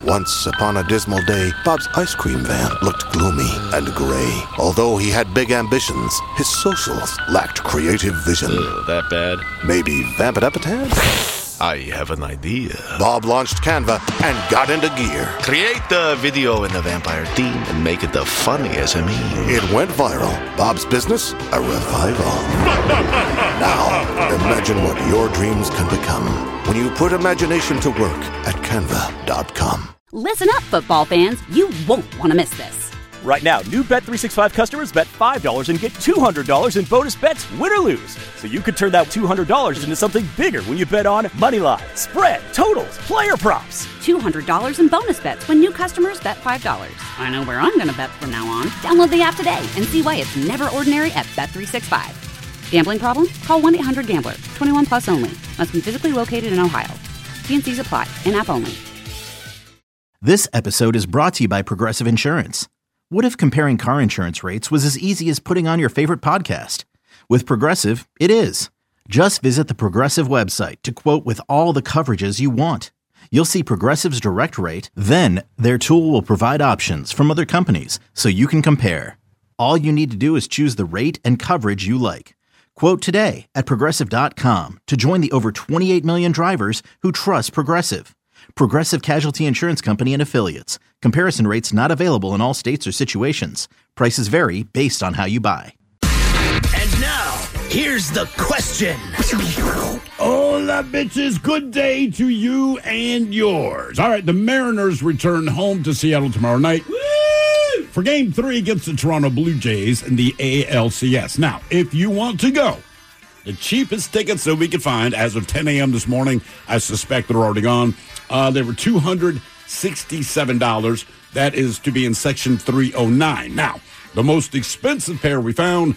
Once upon a dismal day, Bob's ice cream van looked gloomy and gray. Although he had big ambitions, his socials lacked creative vision. That bad? Maybe vamp it up a tad? I have an idea. Bob launched Canva and got into gear. Create the video in the vampire theme and make it the funniest of me. It went viral. Bob's business, a revival. Now, imagine what your dreams can become when you put imagination to work at Canva.com. Listen up, football fans. You won't want to miss this. Right now, new Bet365 customers bet $5 and get $200 in bonus bets, win or lose. So you could turn that $200 into something bigger when you bet on money line, spread, totals, player props. $200 in bonus bets when new customers bet $5. I know where I'm going to bet from now on. Download the app today and see why it's never ordinary at Bet365. Gambling problem? Call 1-800-GAMBLER. 21 plus only. Must be physically located in Ohio. T&Cs apply. In-app only. This episode is brought to you by Progressive Insurance. What if comparing car insurance rates was as easy as putting on your favorite podcast? With Progressive, it is. Just visit the Progressive website to quote with all the coverages you want. You'll see Progressive's direct rate, then their tool will provide options from other companies so you can compare. All you need to do is choose the rate and coverage you like. Quote today at Progressive.com to join the over 28 million drivers who trust Progressive. Progressive Casualty Insurance Company and Affiliates. Comparison rates not available in all states or situations. Prices vary based on how you buy. And now, here's the question. Hola, bitches. Good day to you and yours. All right, the Mariners return home to Seattle tomorrow night. Woo! For Game 3 against the Toronto Blue Jays in the ALCS. Now, if you want to go, the cheapest tickets that we could find as of 10 a.m. this morning, I suspect they're already gone. They were $267. That is to be in Section 309. Now, the most expensive pair we found,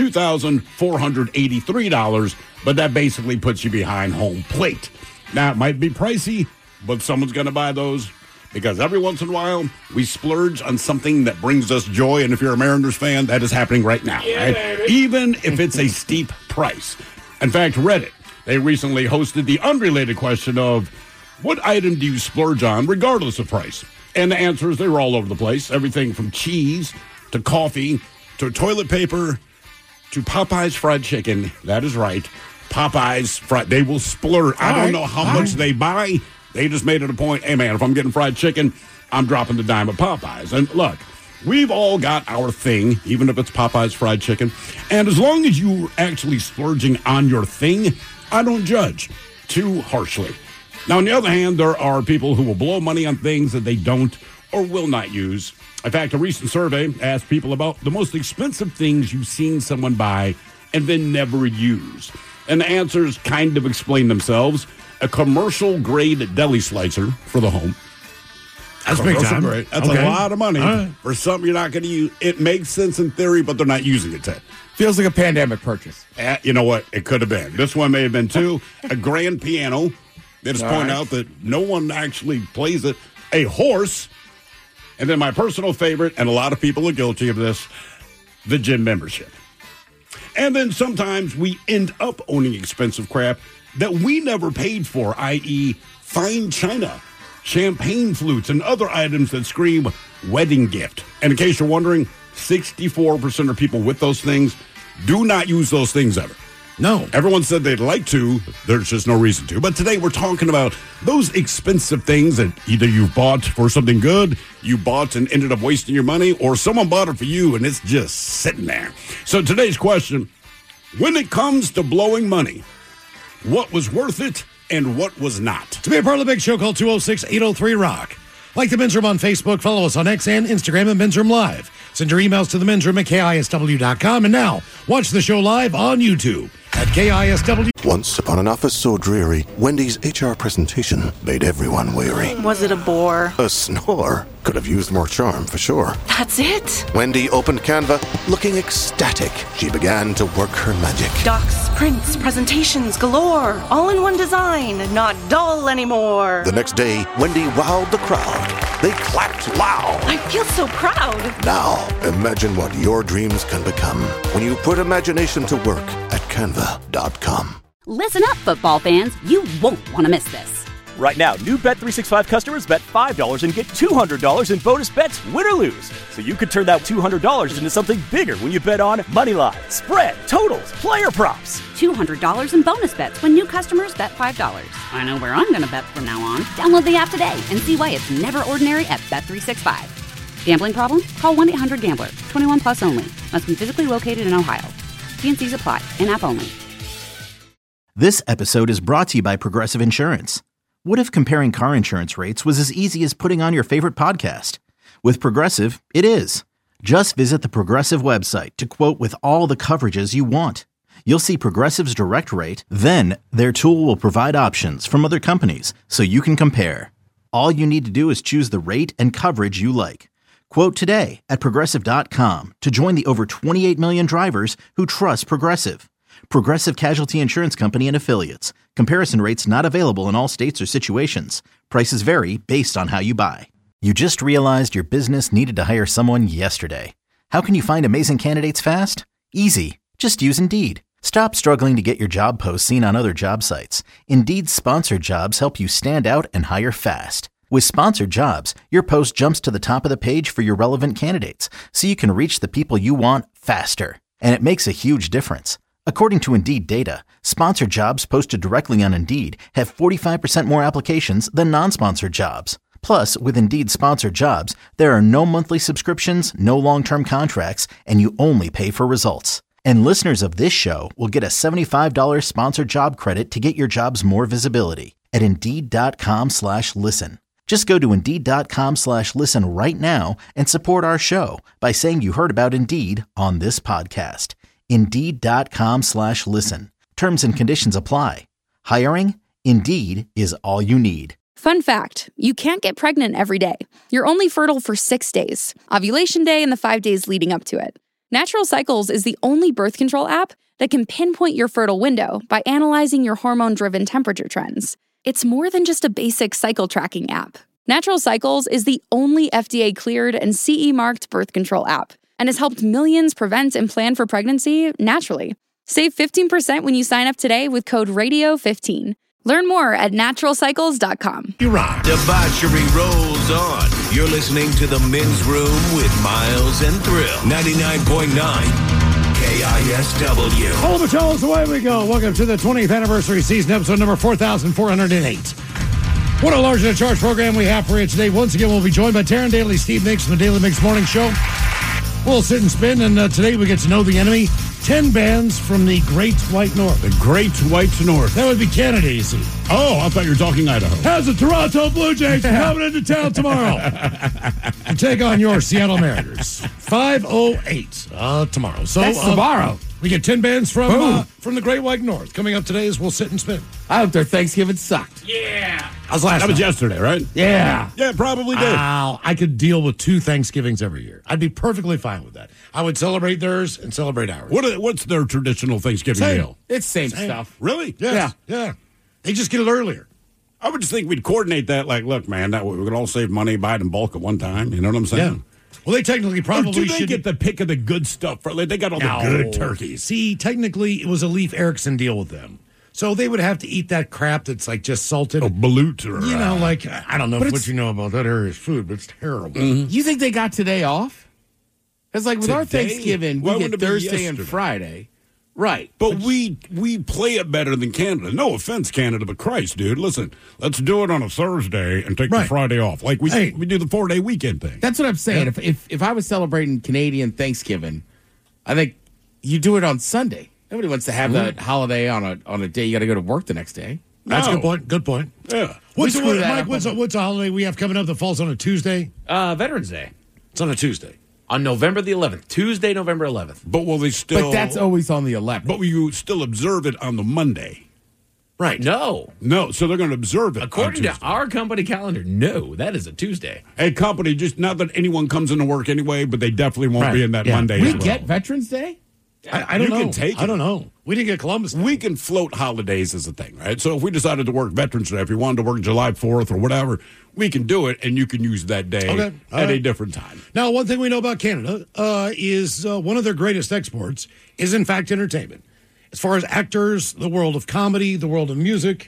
$2,483, but that basically puts you behind home plate. Now, it might be pricey, but someone's going to buy those because every once in a while, we splurge on something that brings us joy, and if you're a Mariners fan, that is happening right now. Yeah, right? baby. Even if it's a steep price. In fact, Reddit, they recently hosted the unrelated question of, what item do you splurge on regardless of price? And the answers, they were all over the place. Everything from cheese to coffee to toilet paper to Popeye's fried chicken. That is right. Popeye's fried. They will splurge. I don't know how much they buy. They just made it a point. Hey, man, if I'm getting fried chicken, I'm dropping the dime at Popeye's. And look, we've all got our thing, even if it's Popeye's fried chicken. And as long as you're actually splurging on your thing, I don't judge too harshly. Now, on the other hand, there are people who will blow money on things that they don't or will not use. In fact, a recent survey asked people about the most expensive things you've seen someone buy and then never use. And the answers kind of explain themselves. A commercial-grade deli slicer for the home. That's big time. Grade. That's a lot of money for something you're not going to use. It makes sense in theory, but they're not using it today. Feels like a pandemic purchase. You know what? It could have been. This one may have been, too. A grand piano. They just point out that no one actually plays it. A horse. And then my personal favorite, and a lot of people are guilty of this, the gym membership. And then sometimes we end up owning expensive crap that we never paid for, i.e. fine china, champagne flutes, and other items that scream wedding gift. And in case you're wondering, 64% of people with those things do not use those things ever. No. Everyone said they'd like to. There's just no reason to. But today we're talking about those expensive things that either you bought for something good, you bought and ended up wasting your money, or someone bought it for you and it's just sitting there. So today's question, when it comes to blowing money, what was worth it and what was not? To be a part of the big show, call 206-803-ROCK. Like the Men's Room on Facebook, follow us on X and Instagram at Men's Room Live. Send your emails to the Men's Room at KISW.com. And now, watch the show live on YouTube at KISW. Once upon an office so dreary, Wendy's HR presentation made everyone weary. Was it a bore? A snore. Could have used more charm, for sure. That's it? Wendy opened Canva, looking ecstatic. She began to work her magic. Docs, prints, presentations galore. All in one design, not dull anymore. The next day, Wendy wowed the crowd. They clapped loud. I feel so proud. Now, imagine what your dreams can become when you put imagination to work at Canva.com. Listen up, football fans. You won't want to miss this. Right now, new Bet365 customers bet $5 and get $200 in bonus bets, win or lose. So you could turn that $200 into something bigger when you bet on Moneyline, spread, totals, player props. $200 in bonus bets when new customers bet $5. I know where I'm going to bet from now on. Download the app today and see why it's never ordinary at Bet365. Gambling problem? Call 1-800-GAMBLER. 21 plus only. Must be physically located in Ohio. T&Cs apply. In-app only. This episode is brought to you by Progressive Insurance. What if comparing car insurance rates was as easy as putting on your favorite podcast? With Progressive, it is. Just visit the Progressive website to quote with all the coverages you want. You'll see Progressive's direct rate, then their tool will provide options from other companies so you can compare. All you need to do is choose the rate and coverage you like. Quote today at Progressive.com to join the over 28 million drivers who trust Progressive. Progressive Casualty Insurance Company and Affiliates. Comparison rates not available in all states or situations. Prices vary based on how you buy. You just realized your business needed to hire someone yesterday. How can you find amazing candidates fast? Easy. Just use Indeed. Stop struggling to get your job posts seen on other job sites. Indeed's sponsored jobs help you stand out and hire fast. With sponsored jobs, your post jumps to the top of the page for your relevant candidates, so you can reach the people you want faster. And it makes a huge difference. According to Indeed data, sponsored jobs posted directly on Indeed have 45% more applications than non-sponsored jobs. Plus, with Indeed sponsored jobs, there are no monthly subscriptions, no long-term contracts, and you only pay for results. And listeners of this show will get a $75 sponsored job credit to get your jobs more visibility at Indeed.com/listen. Just go to Indeed.com/listen right now and support our show by saying you heard about Indeed on this podcast. Indeed.com/listen. Terms and conditions apply. Hiring? Indeed is all you need. Fun fact, you can't get pregnant every day. You're only fertile for 6 days. Ovulation day and the 5 days leading up to it. Natural Cycles is the only birth control app that can pinpoint your fertile window by analyzing your hormone-driven temperature trends. It's more than just a basic cycle tracking app. Natural Cycles is the only FDA-cleared and CE-marked birth control app and has helped millions prevent and plan for pregnancy naturally. Save 15% when you sign up today with code RADIO15. Learn more at naturalcycles.com. You rock. Debauchery rolls on. You're listening to The Men's Room with Miles and Thrill. 99.9 KISW. Hold the toes, away we go. Welcome to the 20th anniversary season, episode number 4,408. What a large and charge program we have for you today. Once again, we'll be joined by Taryn Daly, Steve Mix from the Daily Mix Morning Show. We'll sit and spin, and today we get to know the enemy. 10 bands from the Great White North. The Great White North. That would be Canada, you see. Oh, I thought you were talking Idaho. How's the Toronto Blue Jays coming into town tomorrow to take on your Seattle Mariners? 5:08 tomorrow. So that's tomorrow. We get 10 bands from the Great White North. Coming up today as we'll sit and spin. I hope their Thanksgiving sucked. Yeah. How's last That was night? yesterday, right? Yeah. Yeah, probably did. I could deal with 2 Thanksgivings every year. I'd be perfectly fine with that. I would celebrate theirs and celebrate ours. What's their traditional Thanksgiving Same. meal? It's same stuff. Really? Yes. Yeah. They just get it earlier. I would just think we'd coordinate that. Like, look, man, that way we could all save money, buy it in bulk at one time. You know what I'm saying? Yeah. Well, they technically probably do they should get the pick of the good stuff? They got all the good turkeys. See, technically, it was a Leif Erikson deal with them. So they would have to eat that crap that's like just salted. Oh, balut. Or, you know, like, I don't know what you know about that area's food, but it's terrible. Mm-hmm. You think they got today off? It's like with our Thanksgiving, Why we wouldn't get it be Thursday and yesterday? Friday. Right. But we play it better than Canada. No offense, Canada, but Christ, dude, listen, let's do it on a Thursday and take the Friday off. Like we do the 4-day weekend thing. That's what I'm saying. Yeah. If I was celebrating Canadian Thanksgiving, I think you do it on Sunday. Nobody wants to have that holiday on a day you got to go to work the next day. That's a good point. Good point. Yeah. What's a holiday we have coming up that falls on a Tuesday? Veterans Day. It's on a Tuesday. On November the 11th. Tuesday, November 11th. But will they still... But that's always on the 11th. But will you still observe it on the Monday? Right. No. So they're going to observe it according to our company calendar. No, that is a Tuesday. A company, just not that anyone comes into work anyway, but they definitely won't be in that Monday. We get Veterans Day? I don't know. You can take it. I don't know. We didn't get Columbus Day. We can float holidays as a thing, right? So if we decided to work Veterans Day, if you wanted to work July 4th or whatever, we can do it, and you can use that day at a different time. Now, one thing we know about Canada is one of their greatest exports is, in fact, entertainment. As far as actors, the world of comedy, the world of music,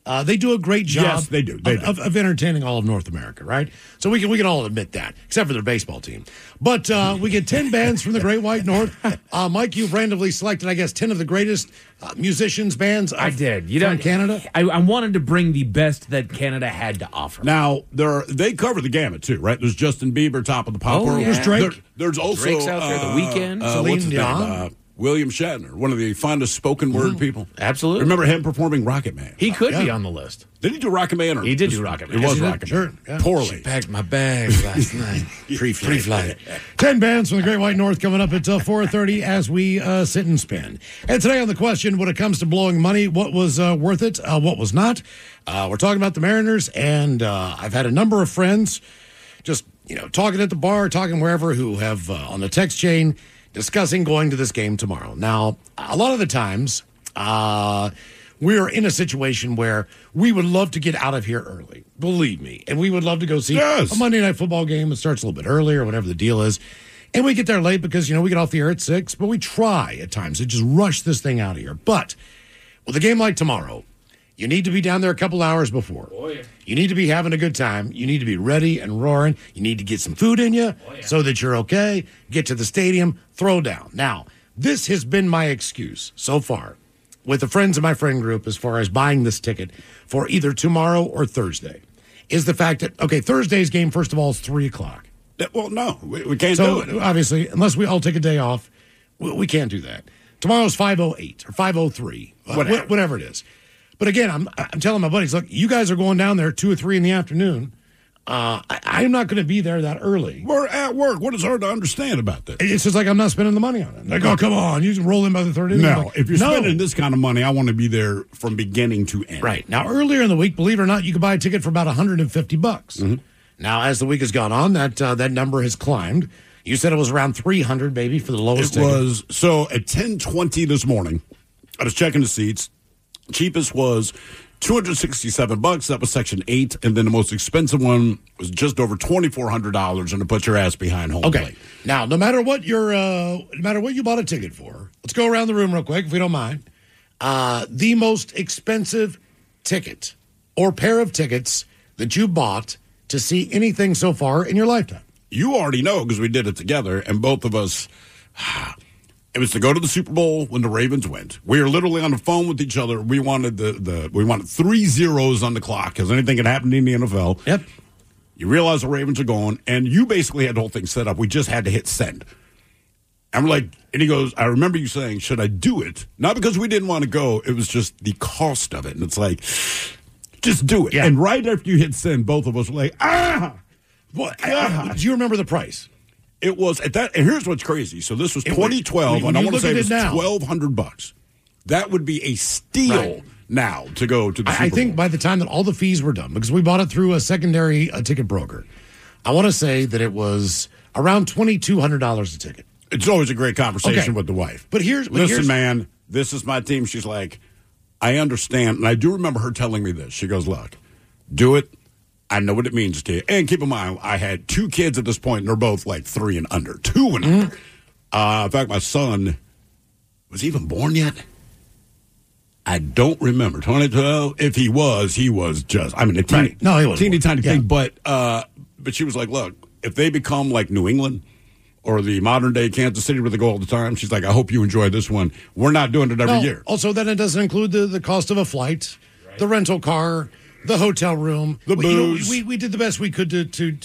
They do a great job. Yes, they do. Of entertaining all of North America, right? So we can all admit that, except for their baseball team. But we get 10 bands from the Great White North. Mike, you've randomly selected, I guess, 10 of the greatest musicians, bands. I did. From Canada. I wanted to bring the best that Canada had to offer. Now they cover the gamut too, right? There's Justin Bieber, top of the pop world. There's Drake. There's also Drake's out there, The Weeknd, what's his Celine name? William Shatner, one of the fondest spoken word people. Absolutely. Remember him performing Rocket Man? He could be on the list. Did he do Rocket Man? Or He did do Rocket Man. It was Yes, he Rocket did. Man. Sure. Yeah. Poorly. Packed my bags last night. Pre-flight. 10 bands from the Great White North coming up at 4:30 as we sit and spin. And today on the question, when it comes to blowing money, what was worth it, what was not? We're talking about the Mariners, and I've had a number of friends just, talking at the bar, talking wherever, who have on the text chain discussing going to this game tomorrow. Now, a lot of the times, we're in a situation where we would love to get out of here early, believe me, and we would love to go see a Monday Night Football game that starts a little bit earlier, whatever the deal is. And we get there late because, we get off the air at 6, but we try at times to just rush this thing out of here. But with a game like tomorrow, you need to be down there a couple hours before. Oh, yeah. You need to be having a good time. You need to be ready and roaring. You need to get some food in you so that you're okay. Get to the stadium, throw down. Now, this has been my excuse so far with the friends of my friend group as far as buying this ticket for either tomorrow or Thursday, is the fact that, Thursday's game, first of all, is 3 o'clock. Well, no, we can't do it. Obviously, unless we all take a day off, we can't do that. Tomorrow's 5:08 or 5:03, whatever it is. But again, I'm telling my buddies, look, you guys are going down there 2 or 3 in the afternoon. I'm not going to be there that early. We're at work. What is hard to understand about this? It's just like I'm not spending the money on it. Like, oh, come on, you can roll in by the third inning. No, if you're spending this kind of money, I want to be there from beginning to end. Right. Now, earlier in the week, believe it or not, you could buy a ticket for about $150. Mm-hmm. Now, as the week has gone on, that number has climbed. You said it was around 300, baby, for the lowest ticket. It was. So at 10:20 this morning, I was checking the seats. Cheapest was $267. That was Section 8, and then the most expensive one was just over $2,400, and to put your ass behind home plate. Now, no matter what you bought a ticket for, let's go around the room real quick if we don't mind. The most expensive ticket or pair of tickets that you bought to see anything so far in your lifetime. You already know because we did it together, and both of us. It was to go to the Super Bowl when the Ravens went. We were literally on the phone with each other. We wanted we wanted 3 zeros on the clock because anything could happen in the NFL. Yep. You realize the Ravens are going, and you basically had the whole thing set up. We just had to hit send. And we're like, and he goes, I remember you saying, should I do it? Not because we didn't want to go. It was just the cost of it. And it's like, just do it. Yeah. And right after you hit send, both of us were like, What? Do you remember the price? It was at that, and here's what's crazy. So this was 2012, and I want to say it was $1,200. That would be a steal now to go to the Super Bowl. I think by the time that all the fees were done, because we bought it through a secondary ticket broker, I want to say that it was around $2,200 a ticket. It's always a great conversation with the wife. But listen, man, this is my team. She's like, I understand, and I do remember her telling me this. She goes, look, do it. I know what it means to you. And keep in mind, I had 2 kids at this point, and they're both like 3 and under. 2 and under. In fact, my son, was he even born yet? I don't remember. 2012, if he was just, a teeny, no, he was teeny tiny thing. But she was like, look, if they become like New England or the modern day Kansas City where they go all the time, she's like, I hope you enjoy this one. We're not doing it every year. Also, then it doesn't include the cost of a flight, the rental car, the hotel room, the booze. We did the best we could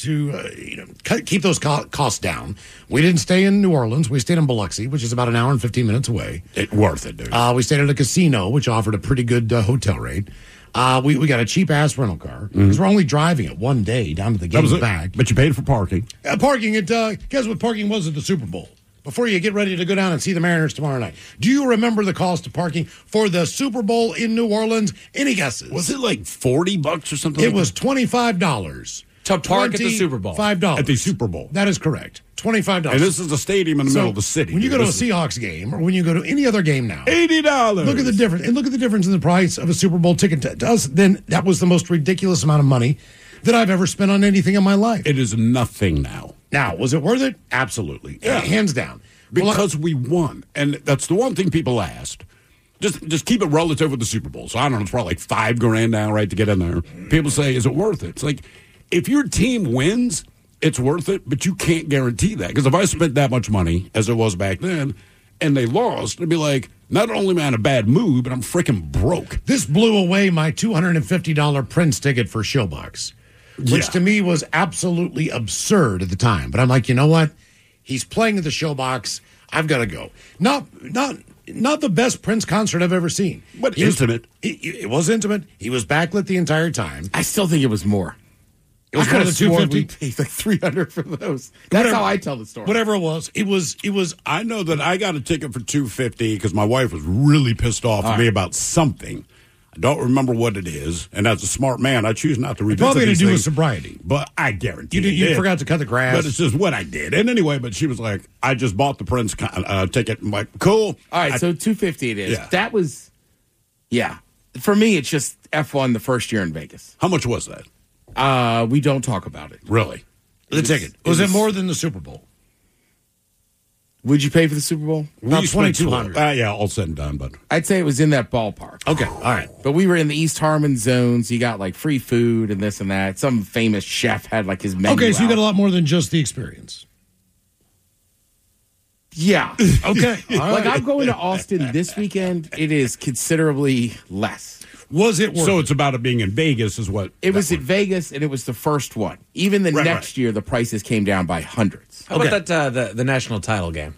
to keep those costs down. We didn't stay in New Orleans. We stayed in Biloxi, which is about an hour and 15 minutes away. Worth it, dude. We stayed at a casino, which offered a pretty good hotel rate. We got a cheap-ass rental car because we're only driving it one day down to the game back. But you paid for parking. Parking, guess what parking was at the Super Bowl? Before you get ready to go down and see the Mariners tomorrow night. Do you remember the cost of parking for the Super Bowl in New Orleans? Any guesses? Was it like $40 or something? It was $25. To park at the Super Bowl. $5. At the Super Bowl. That is correct. $25. And this is a stadium in the middle of the city. When you go to a Seahawks game or when you go to any other game now. $80. Look at the difference. And look at the difference in the price of a Super Bowl ticket to us. Then that was the most ridiculous amount of money that I've ever spent on anything in my life. It is nothing now. Now, was it worth it? Absolutely. Yeah. Hands down. Because we won. And that's the one thing people asked. Just keep it relative with the Super Bowl. So I don't know, it's probably like $5,000 now, right, to get in there. People say, is it worth it? It's like, if your team wins, it's worth it, but you can't guarantee that. Because if I spent that much money, as it was back then, and they lost, it'd be like, not only am I in a bad mood, but I'm freaking broke. This blew away my $250 Prince ticket for Showbox, which to me was absolutely absurd at the time. But I'm like, you know what? He's playing at the Showbox. I've got to go. Not the best Prince concert I've ever seen. But intimate. It was intimate. He was backlit the entire time. I still think it was more. It was kind of the $250. We paid like $300 for those. That's how I tell the story. Whatever it was. It was. I know that I got a ticket for $250 because my wife was really pissed off at me about something. I don't remember what it is, and as a smart man, I choose not to revisit probably to these do with things, sobriety. But I guarantee you forgot to cut the grass. But it's just what I did. And anyway, but she was like, I just bought the Prince ticket. I'm like, cool. All right, so $250 it is. Yeah. That was, for me, it's just F1 the first year in Vegas. How much was that? We don't talk about it. Really? The ticket. Was it more than the Super Bowl? Would you pay for the Super Bowl? About $2,200. Yeah, all said and done, but I'd say it was in that ballpark. Okay, all right. But we were in the East Harmon zone, so you got like free food and this and that. Some famous chef had like his menu. Okay, so you out. got a lot more than just the experience. Yeah. Okay. Like I'm going to Austin this weekend. It is considerably less. Was it worth so it's about it being in Vegas is what it was at Vegas, and it was the first one. Even the next year, the prices came down by hundreds. How about that the national title game?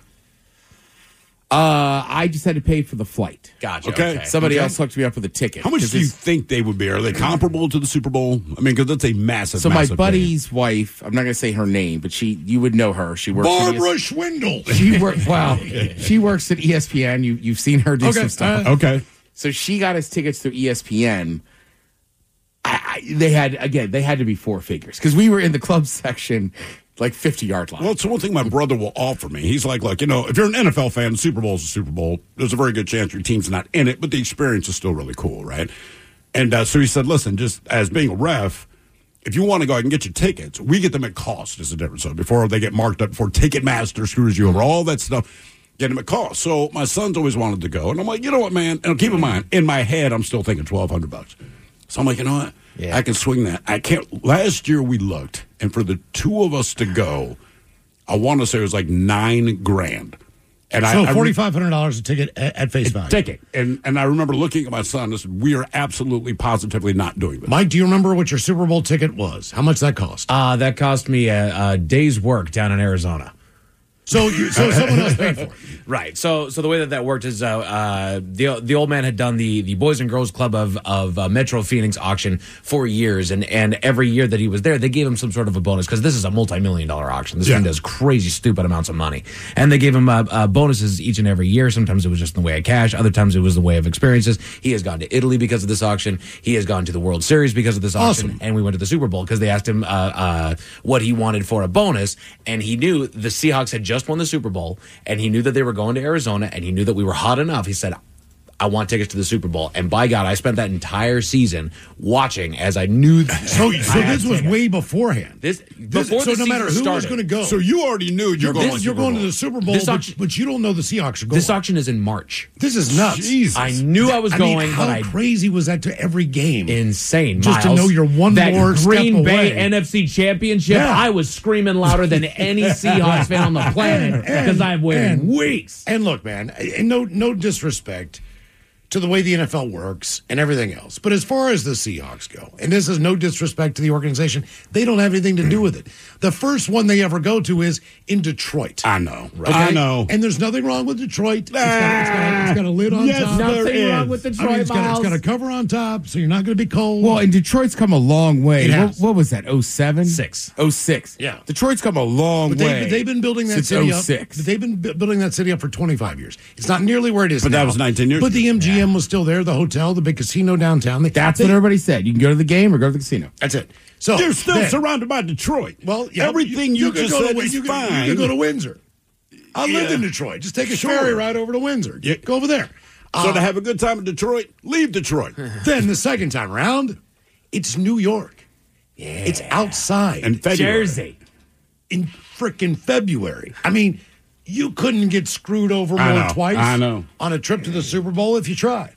I just had to pay for the flight. Gotcha. Okay. Somebody else hooked me up with a ticket. How much do you think they would be? Are they comparable to the Super Bowl? I mean, because that's a massive. So my massive buddy's wife, I'm not going to say her name, but you would know her. She works. Barbara Schwindel. She works at ESPN. You've seen her do some stuff. Okay. So she got us tickets through ESPN. They had to be four figures because we were in the club section. Like 50-yard line. Well, it's one thing my brother will offer me. He's like, look, if you're an NFL fan, the Super Bowl is a Super Bowl. There's a very good chance your team's not in it, but the experience is still really cool, right? And so he said, listen, just as being a ref, if you want to go ahead and get your tickets, we get them at cost is the difference. So before they get marked up, before Ticketmaster screws you over, all that stuff, get them at cost. So my son's always wanted to go. And I'm like, you know what, man? And keep in mind, in my head, I'm still thinking $1,200. So I'm like, you know what? Yeah. I can swing that. I can't. Last year we looked, and for the two of us to go, I want to say it was like $9,000. And so $4,500 a ticket at face value. Ticket. And I remember looking at my son and said, we are absolutely positively not doing this. Mike, do you remember what your Super Bowl ticket was? How much that cost? That cost me a day's work down in Arizona. So someone else paid for it. Right. So the way that worked is the old man had done the Boys and Girls Club of Metro Phoenix auction for years, and every year that he was there, they gave him some sort of a bonus because this is a multi-million-dollar auction. This thing does crazy, stupid amounts of money, and they gave him bonuses each and every year. Sometimes it was just in the way of cash, other times it was the way of experiences. He has gone to Italy because of this auction. He has gone to the World Series because of this auction, and we went to the Super Bowl because they asked him what he wanted for a bonus, and he knew the Seahawks had just won the Super Bowl, and he knew that they were going to Arizona, and he knew that we were hot enough. He said, I want tickets to the Super Bowl. And by God, I spent that entire season watching as I knew. So this was way beforehand. Before so no matter who was going to go. So you already knew you're going to the Super Bowl, but you don't know the Seahawks are going. This auction is in March. This is nuts. Jesus. I knew I was going. How crazy was that to every game? Insane, just Miles. to know you're one that more Green step Bay away. NFC Championship. Yeah. I was screaming louder than any Seahawks fan on the planet because I've waited weeks. And look, man, and no disrespect to the way the NFL works and everything else. But as far as the Seahawks go, and this is no disrespect to the organization, they don't have anything to do with it. The first one they ever go to is in Detroit. I know. Okay? I know. And there's nothing wrong with Detroit. It's got a lid on top. Nothing wrong with Detroit, it's got a cover on top, so you're not going to be cold. Well, and Detroit's come a long way. It has. What was that, 07? 06. Yeah. Detroit's come a long way. They've been building that since city 06. up. They've been building that city up for 25 years. It's not nearly where it is But now. that was 19 years But ago. the MGM was still there, the hotel, the big casino downtown. That's what everybody said. You can go to the game or go to the casino. That's it. So you're still surrounded by Detroit. Well, yeah, everything you just said is you fine. You can go to Windsor. I lived in Detroit. Just take a ferry ride over to Windsor. Go over there. So to have a good time in Detroit, leave Detroit. Then the second time around, it's New York. Yeah. It's outside. In February. Jersey. In frickin' February. I mean, you couldn't get screwed over more than twice on a trip to the Super Bowl if you tried.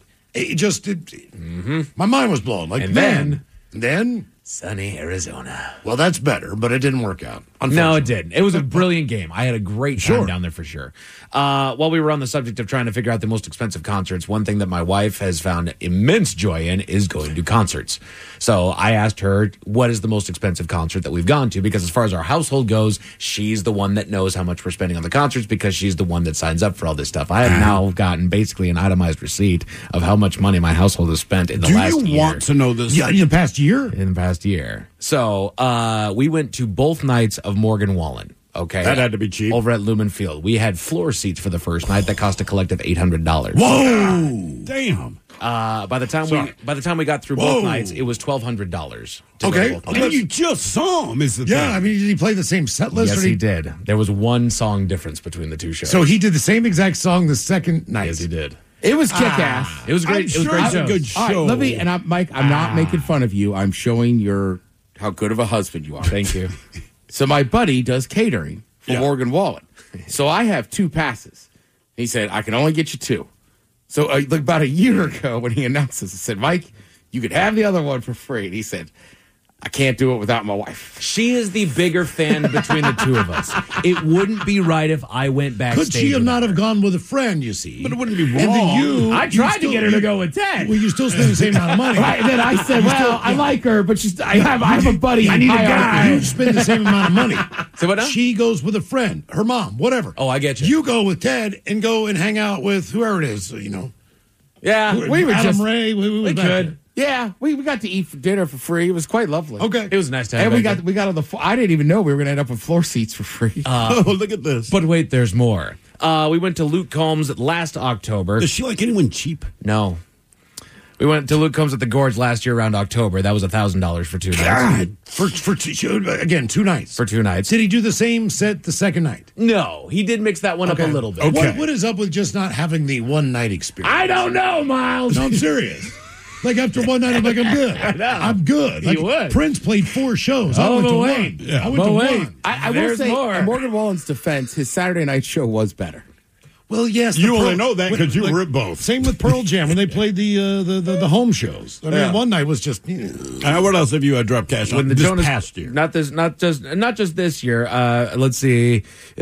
My mind was blown. Like, and then sunny Arizona. Well, that's better, but it didn't work out. No, it didn't. It was a brilliant game. I had a great time down there for sure. While we were on the subject of trying to figure out the most expensive concerts, one thing that my wife has found immense joy in is going to concerts. So I asked her, what is the most expensive concert that we've gone to? Because as far as our household goes, she's the one that knows how much we're spending on the concerts because she's the one that signs up for all this stuff. I have now gotten basically an itemized receipt of how much money my household has spent in the last year. Do you want to know this? Yeah, in the past year? In the past year. So we went to both nights of Morgan Wallen. Okay. That had to be cheap. Over at Lumen Field. We had floor seats for the first night that cost a collective $800. Whoa! Damn. By the time we got through both nights, it was $1,200. Okay. And you just saw him, is the thing. Yeah, I mean, did he play the same set list? Yes, he did. There was one song difference between the two shows. So he did the same exact song the second night. Yes, he did. It was kick-ass. It was great. It was great. A good show. All right, Mike, I'm not making fun of you. I'm showing how good of a husband you are. Thank you. So my buddy does catering for Morgan Wallen. So I have 2 passes. He said, I can only get you 2. So about a year ago when he announced this, I said, Mike, you could have the other one for free. And he said, I can't do it without my wife. She is the bigger fan between the two of us. It wouldn't be right if I went backstage. Could she have not have gone with a friend, you see? But it wouldn't be wrong. And then I tried to get her to go with Ted. Well, you still spend the same amount of money. Right, and then I said, I like her, but I have a buddy. I need a guy. You spend the same amount of money. So what now? She goes with a friend, her mom, whatever. Oh, I get you. You go with Ted and go and hang out with whoever it is, you know. Yeah, we were Adam Ray. We could. Yeah, we got to eat dinner for free. It was quite lovely. Okay, it was nice to have. And we got on the. I didn't even know we were going to end up with floor seats for free. Oh, look at this! But wait, there's more. We went to Luke Combs last October. Does she like anyone cheap? No. We went to Luke Combs at the Gorge last year around October. That was $1,000 for 2 nights. God, again, 2 nights. For 2 nights. Did he do the same set the second night? No, he did mix that one up a little bit. Okay. What is up with just not having the one night experience? I don't know, Miles. No, I'm serious. Like after one night, I'm like, I'm good. I'm good. Like, You would. Prince played 4 shows. I went to one. Yeah. I went to one. I will say, in Morgan Wallen's defense, his Saturday night show was better. Well, yes. You only know that because you were at both. Same with Pearl Jam when they played the home shows. I mean, one night was just. What else have you dropped cash on this past year? Not just this year. Let's see.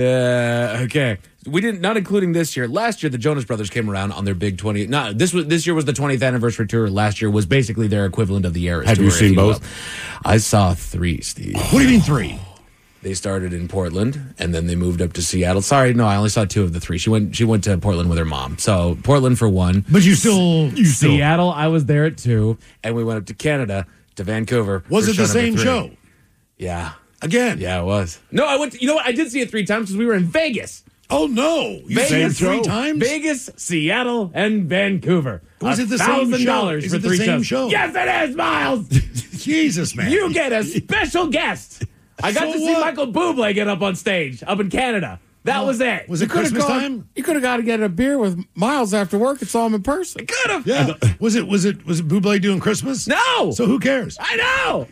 Okay. We didn't, not including this year. Last year, the Jonas Brothers came around on their big 20. This year was the 20th anniversary tour. Last year was basically their equivalent of the Eras Have tour. you seen both? I saw 3, Steve. What do you mean 3? They started in Portland and then they moved up to Seattle. Sorry, no, I only saw 2 of the 3. She went to Portland with her mom. So Portland for 1. But you still Seattle, I was there at 2, and we went up to Canada to Vancouver. Was for it the show number same 3. show? Yeah. Again? Yeah, it was. No, I went. You know what? I did see it 3 times because we were in Vegas. Oh no! You Vegas same 3 times? Vegas, Seattle, and Vancouver. Was it the same show? $1,000 Is for it the 3 same shows. show? Yes, it is, Miles. Jesus, man! You get a special guest. I got to see Michael Bublé get up on stage up in Canada. That was it. Was it Christmas time? You could have got to get a beer with Miles after work and saw him in person. Could have. Yeah. Was it Bublé doing Christmas? No. So who cares? I know.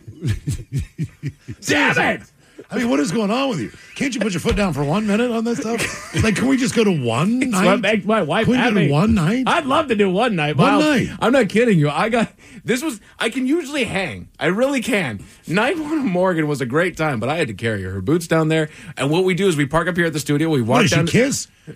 Damn it. I mean, what is going on with you? Can't you put your foot down for 1 minute on that stuff? Like, can we just go to one night? What makes my wife Can we happy. go to one night? I'd love to do one night. One Miles. night. I'm not kidding you. I can usually hang. I really can. Night 1 of Morgan was a great time, but I had to carry her boots down there. And what we do is we park up here at the studio. We walk down. Kiss? We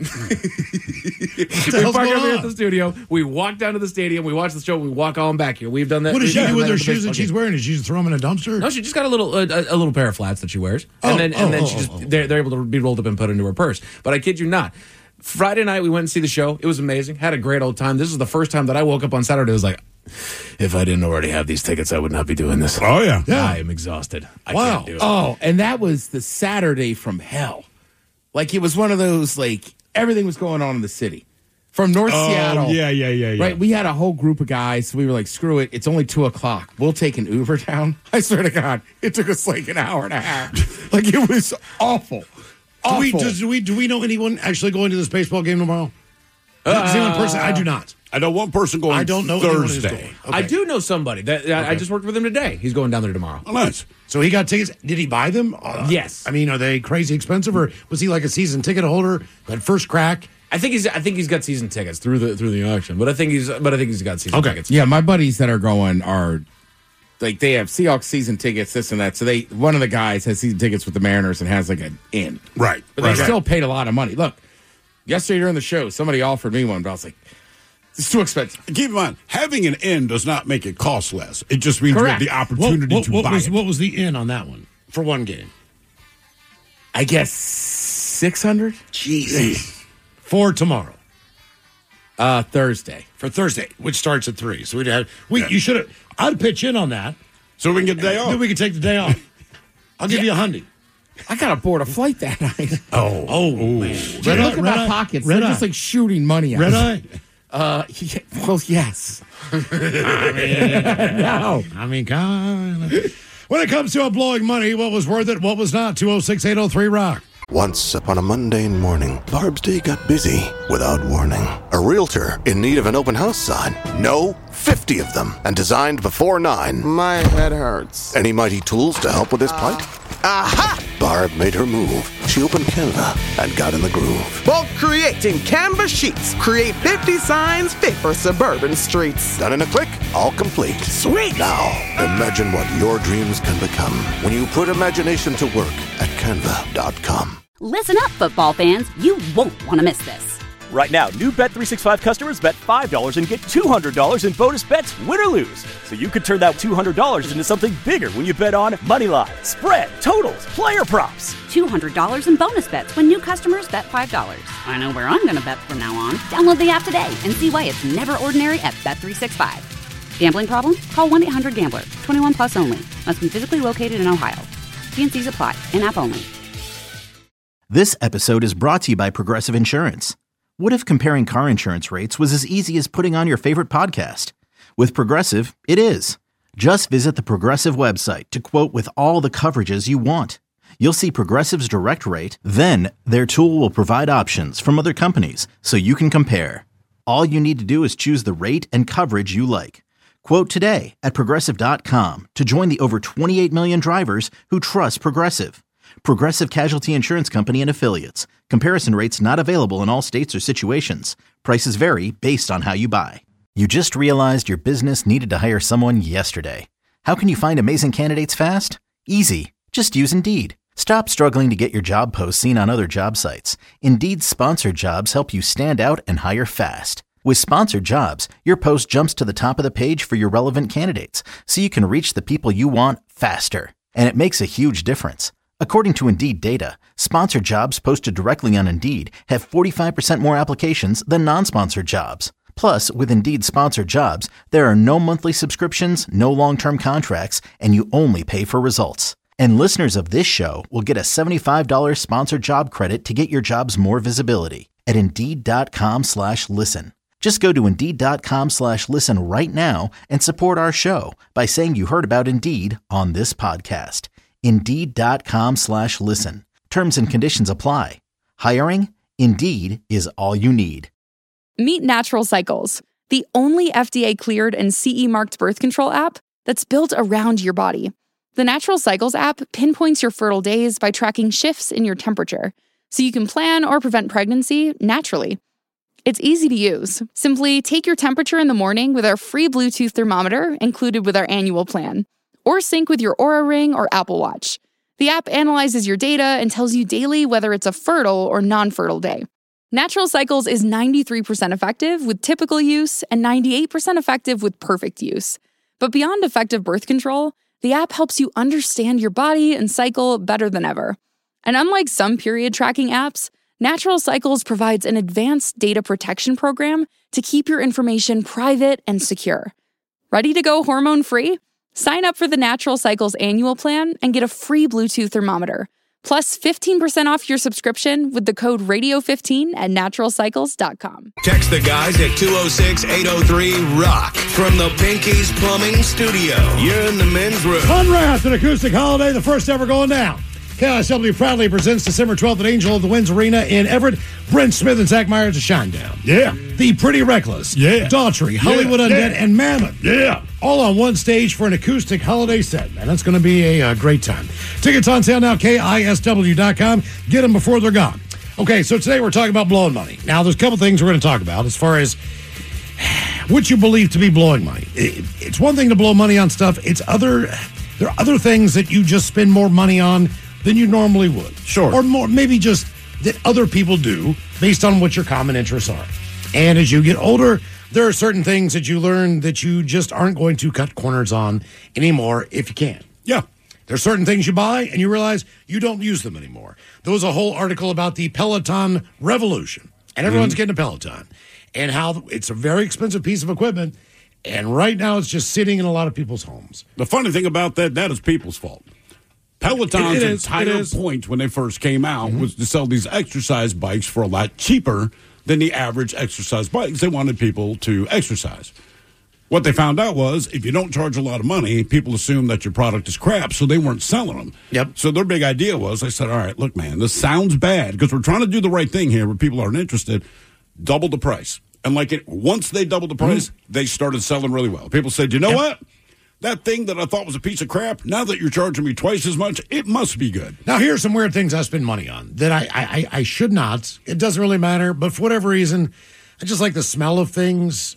park up here at the studio. We walk down to the stadium. We watch the show. We walk on back here. We've done that. What does she do with her the shoes that baseball she's game. wearing? Did she just throw them in a dumpster? No, she just got a little pair of flats that she wears, and then she just they're able to be rolled up and put into her purse. But I kid you not. Friday night we went and see the show. It was amazing. Had a great old time. This is the first time that I woke up on Saturday. I was like, if I didn't already have these tickets, I would not be doing this. Oh yeah. I am exhausted. I can't do it. Oh, and that was the Saturday from hell. Like it was one of those everything was going on in the city. From North Seattle. Yeah. Right, we had a whole group of guys. So we were like, screw it. It's only 2:00. We'll take an Uber down. I swear to God, it took us like an hour and a half. Like it was awful. Do we know anyone actually going to this baseball game tomorrow? Is anyone person? I do not. I know one person going. I don't know anyone who's Thursday. going. Okay. I do know somebody. That I just worked with him today. He's going down there tomorrow. Oh, nice. So he got tickets. Did he buy them? Yes. I mean, are they crazy expensive, or was he like a season ticket holder at first crack? I think he's got season tickets through the auction, but I think he's got season tickets. Yeah, my buddies that are going are like they have Seahawks season tickets, this and that. So one of the guys has season tickets with the Mariners and has like an in. Right. But they still paid a lot of money. Look, yesterday during the show, somebody offered me one, but I was like, it's too expensive. Keep in mind, having an in does not make it cost less. It just means you have the opportunity to buy it. What was the in on that one for one game? I guess $600. Jeez. For tomorrow. Thursday. For Thursday, which starts at 3. So we'd have you should have. I'd pitch in on that. So we can get the day off. Then we can take the day off. I'll give you $100. I got to board a flight that night. Oh man! Look at my pockets. They're just like shooting money out. Red eye. Well, yes. No. I mean, come on. When it comes to blowing money, what was worth it, what was not? 206-803-ROCK. Once upon a mundane morning, Barb's day got busy without warning. A realtor in need of an open house sign. No, 50 of them, and designed before 9. My head hurts. Any mighty tools to help with his plight? Aha! Barb made her move. She opened Canva and got in the groove. Bulk creating Canva sheets. Create 50 signs fit for suburban streets. Done in a click, all complete. Sweet! Now, imagine what your dreams can become when you put imagination to work at Canva.com. Listen up, football fans. You won't want to miss this. Right now, new Bet365 customers bet $5 and get $200 in bonus bets, win or lose. So you could turn that $200 into something bigger when you bet on Moneyline, spread, totals, player props. $200 in bonus bets when new customers bet $5. I know where I'm going to bet from now on. Download the app today and see why it's never ordinary at Bet365. Gambling problem? Call 1-800-GAMBLER. 21 plus only. Must be physically located in Ohio. T&Cs apply. In-app only. This episode is brought to you by Progressive Insurance. What if comparing car insurance rates was as easy as putting on your favorite podcast? With Progressive, it is. Just visit the Progressive website to quote with all the coverages you want. You'll see Progressive's direct rate, then their tool will provide options from other companies so you can compare. All you need to do is choose the rate and coverage you like. Quote today at Progressive.com to join the over 28 million drivers who trust Progressive. Progressive Casualty Insurance Company and Affiliates. Comparison rates not available in all states or situations. Prices vary based on how you buy. You just realized your business needed to hire someone yesterday. How can you find amazing candidates fast? Easy. Just use Indeed. Stop struggling to get your job posts seen on other job sites. Indeed's sponsored jobs help you stand out and hire fast. With sponsored jobs, your post jumps to the top of the page for your relevant candidates, so you can reach the people you want faster. And it makes a huge difference. According to Indeed data, sponsored jobs posted directly on Indeed have 45% more applications than non-sponsored jobs. Plus, with Indeed sponsored jobs, there are no monthly subscriptions, no long-term contracts, and you only pay for results. And listeners of this show will get a $75 sponsored job credit to get your jobs more visibility at Indeed.com/listen. Just go to Indeed.com/listen right now and support our show by saying you heard about Indeed on this podcast. Indeed.com/listen. Terms and conditions apply. Hiring? Indeed is all you need. Meet Natural Cycles, the only FDA-cleared and CE-marked birth control app that's built around your body. The Natural Cycles app pinpoints your fertile days by tracking shifts in your temperature, so you can plan or prevent pregnancy naturally. It's easy to use. Simply take your temperature in the morning with our free Bluetooth thermometer included with our annual plan, or sync with your Oura Ring or Apple Watch. The app analyzes your data and tells you daily whether it's a fertile or non-fertile day. Natural Cycles is 93% effective with typical use and 98% effective with perfect use. But beyond effective birth control, the app helps you understand your body and cycle better than ever. And unlike some period tracking apps, Natural Cycles provides an advanced data protection program to keep your information private and secure. Ready to go hormone-free? Sign up for the Natural Cycles annual plan and get a free Bluetooth thermometer, plus 15% off your subscription with the code RADIO15 at naturalcycles.com. Text the guys at 206-803-ROCK from the Pinky's Plumbing Studio. You're in the men's room. Unwrapped, an acoustic holiday, the first ever going down KISW proudly presents December 12th at Angel of the Winds Arena in Everett. Brent Smith and Zach Myers at Shinedown. Yeah. The Pretty Reckless. Yeah. Daughtry, Hollywood Undead, and Mammoth. Yeah. All on one stage for an acoustic holiday set. Man, that's going to be a great time. Tickets on sale now, KISW.com. Get them before they're gone. Okay, so today we're talking about blowing money. Now, there's a couple things we're going to talk about as far as what you believe to be blowing money. It's one thing to blow money on stuff. There are other things that you just spend more money on than you normally would. Sure. Or more, maybe just that other people do based on what your common interests are. And as you get older, there are certain things that you learn that you just aren't going to cut corners on anymore if you can. Yeah. There's certain things you buy and you realize you don't use them anymore. There was a whole article about the Peloton revolution, and everyone's getting a Peloton, and how it's a very expensive piece of equipment, and right now it's just sitting in a lot of people's homes. The funny thing about that is people's fault. Peloton's entire point when they first came out was to sell these exercise bikes for a lot cheaper than the average exercise bikes. They wanted people to exercise. What they found out was if you don't charge a lot of money, people assume that your product is crap, so they weren't selling them. Yep. So their big idea was, they said, all right, look, man, this sounds bad because we're trying to do the right thing here, but people aren't interested. Double the price. And once they doubled the price, they started selling really well. People said, you know what? That thing that I thought was a piece of crap, now that you're charging me twice as much, it must be good. Now, here's some weird things I spend money on that I should not. It doesn't really matter, but for whatever reason, I just like the smell of things.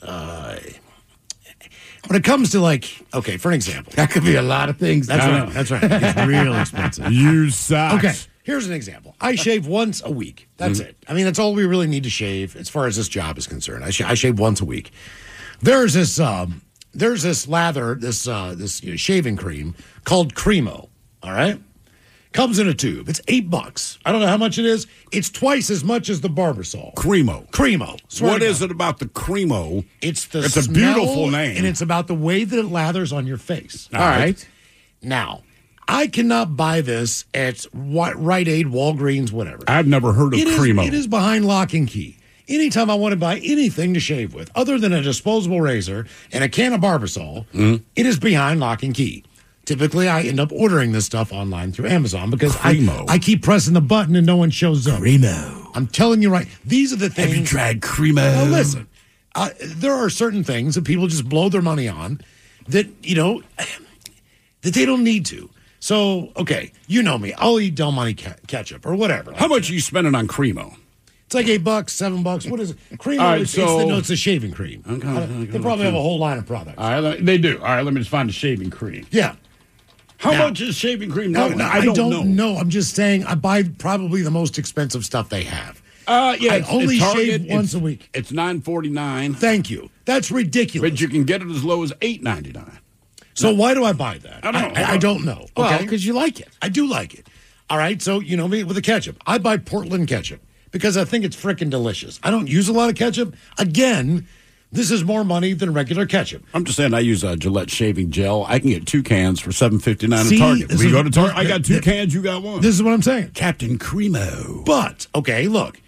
When it comes to okay, for an example. That could be a lot of things. That's right. It's real expensive. You suck. Okay, here's an example. I shave once a week. That's it. I mean, that's all we really need to shave as far as this job is concerned. I shave once a week. There's this lather, this shaving cream called Cremo. All right, comes in a tube. It's $8. I don't know how much it is. It's twice as much as the Barbasol. Cremo. What is it about the Cremo? It's a beautiful name, and it's about the way that it lathers on your face. All right. Now, I cannot buy this at Rite Aid, Walgreens, whatever. I've never heard of Cremo. It is behind lock and key. Anytime I want to buy anything to shave with, other than a disposable razor and a can of Barbasol, it is behind lock and key. Typically, I end up ordering this stuff online through Amazon because I keep pressing the button and no one shows up. Cremo. I'm telling you right. These are the things. Have you tried Cremo? Well, listen. There are certain things that people just blow their money on that, that they don't need to. So, okay, you know me. I'll eat Del Monte ketchup or whatever. How much are you spending on Cremo? It's like $8, $7. What is it? Cremo, it's a shaving cream. They probably have a whole line of products. All right, they do. All right, let me just find the shaving cream. Yeah. How much is shaving cream now? I don't know. I'm just saying I buy probably the most expensive stuff they have. I only shave once a week. It's $9.49. Thank you. That's ridiculous. But you can get it as low as $8.99. So why do I buy that? I don't know. Well, because you like it. I do like it. All right, so you know me with the ketchup. I buy Portland ketchup because I think it's freaking delicious. I don't use a lot of ketchup. Again, this is more money than regular ketchup. I'm just saying I use Gillette shaving gel. I can get 2 cans for $7.59 at Target. We go to Target. I got 2 cans. You got 1. This is what I'm saying. Captain Cremo. But, okay, look.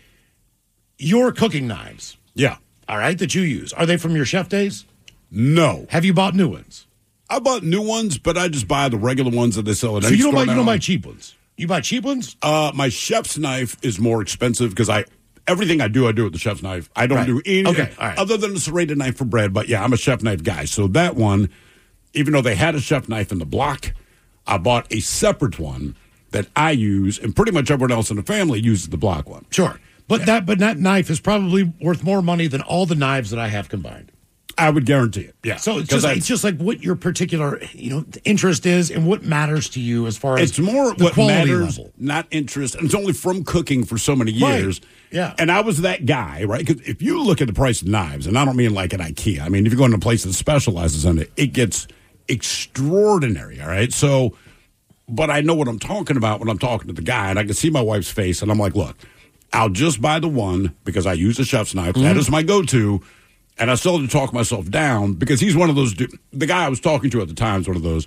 Your cooking knives. Yeah. All right, that you use. Are they from your chef days? No. Have you bought new ones? I bought new ones, but I just buy the regular ones that they sell at any store. So you don't buy cheap ones? You buy cheap ones? My chef's knife is more expensive because everything I do with the chef's knife. I don't do anything other than a serrated knife for bread. But yeah, I'm a chef knife guy. So that one, even though they had a chef knife in the block, I bought a separate one that I use, and pretty much everyone else in the family uses the block one. Sure. But that knife is probably worth more money than all the knives that I have combined. I would guarantee it. Yeah. So it's just like what your particular interest is and what matters to you as far as it's more the what quality matters, level. not interest. And it's only from cooking for so many years. Right. Yeah. And I was that guy, right? Because if you look at the price of knives, and I don't mean like an IKEA. I mean, if you go into a place that specializes in it, it gets extraordinary. All right. So, but I know what I'm talking about when I'm talking to the guy, and I can see my wife's face, and I'm like, look, I'll just buy the one because I use a chef's knife. That is my go-to. And I still have to talk myself down because he's one of those. The guy I was talking to at the time is one of those.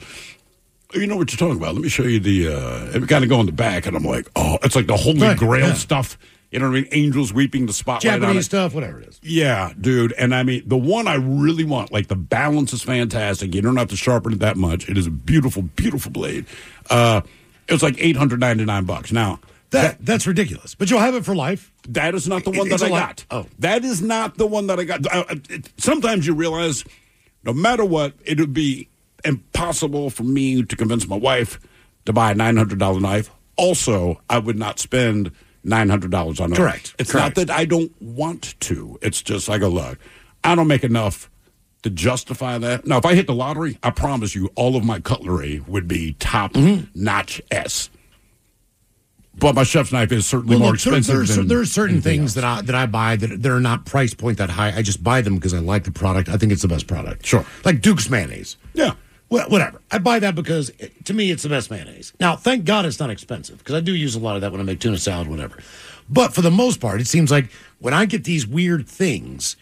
You know what you're talking about? Let me show you the. And kind of go in the back, and I'm like, oh, it's like the Holy Grail stuff. You know what I mean? Angels weeping, the spotlight Japanese on it. stuff, whatever it is. Yeah, dude. And I mean, the one I really want, like the balance is fantastic. You don't have to sharpen it that much. It is a beautiful, beautiful blade. It was like $899. Now, that's ridiculous. But you'll have it for life. That is not the one that I got. Oh. That is not the one that I got. Sometimes you realize no matter what, it would be impossible for me to convince my wife to buy a $900 knife. Also, I would not spend $900 on it. Correct. It's Correct. not that I don't want to. It's just I go, look, I don't make enough to justify that. Now, if I hit the lottery, I promise you all of my cutlery would be top-notch S. But my chef's knife is certainly more expensive. There are certain things that I buy that are not price point that high. I just buy them because I like the product. I think it's the best product. Sure. Like Duke's mayonnaise. Yeah. Well, whatever. I buy that because, to me, it's the best mayonnaise. Now, thank God it's not expensive, because I do use a lot of that when I make tuna salad, whatever. But for the most part, it seems like when I get these weird things